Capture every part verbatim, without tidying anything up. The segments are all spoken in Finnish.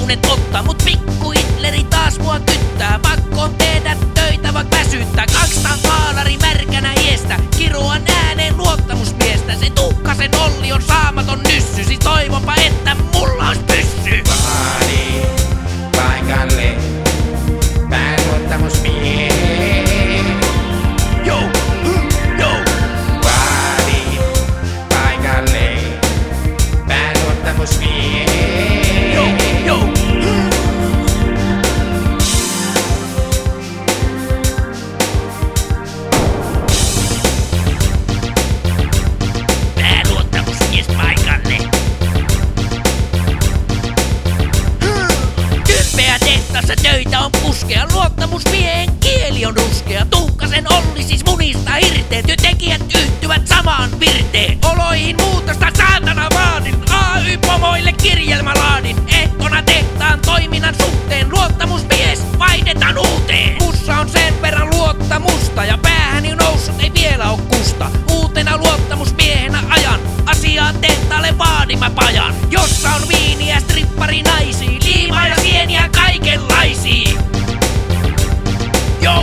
unet ottaa, mut pikku Hitleri taas mua kyttää. Pakko on tehdä töitä vaik väsyttää. Kaksisataa maalari märkänä hiestä, kiruan ääneen luottamusmiestä. Se Tuukkasen Olli on saamaton nyssy, siis toivonpa että mulla ois pyssy. Vaadi paikalle pääluottamusmies. Jou, jou. Vaadi paikalle pääluottamusmies. Jou, jou. Pääluottamusmies paikalle. Tympeä tehtaassa töitä on puskea, luottamusmiehen kieli on ruskea. Tuukkasen Olli siis munista hirteen, työntekijät yhtyvät samaan virteen. Oloihin muutosta saatana vaadin, A Y-pomoille kirjelmä laadin. Ehtona tehtaan toiminnan suhteen, luottamusmies vaihdetaan uuteen. Mussa on sen verran luottamusta ja päähäni noussut ei vielä oo kusta. Uutena luottamusmiehenä ajan, asiaan tehtaalle vaadin mä pajan. Jossa on viiniä, strippari naisia, liimaa ja sieniä kaikenlaisia. Jou!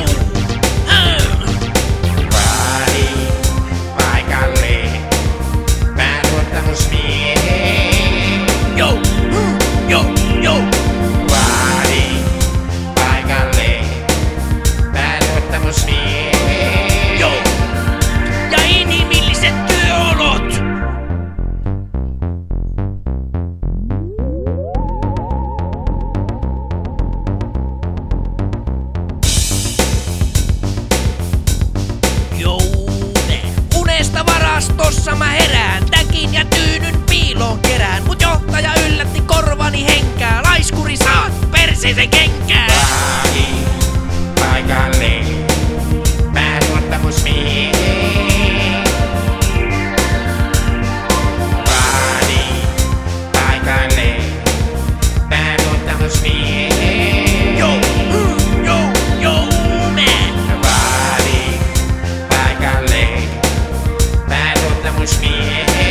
Vaadi paikalle pääluottamusmies. Jou! Jou! Jou! Vaadi paikalle pääluottamusmies. Jou! Ja inhimilliset työolot! Joude! Unesta varastossa mä herään, täkin ja tyynyn piiloon kerään. Mut johtaja yllätti korvani henkää, laiskuri saat perseisen kenkää. Vaadi paikalle pääluottamusmies. Vaadi paikalle pääluottamusmies. Jou! Jou! Jou! Mä! Vaadi paikalle pääluottamusmies.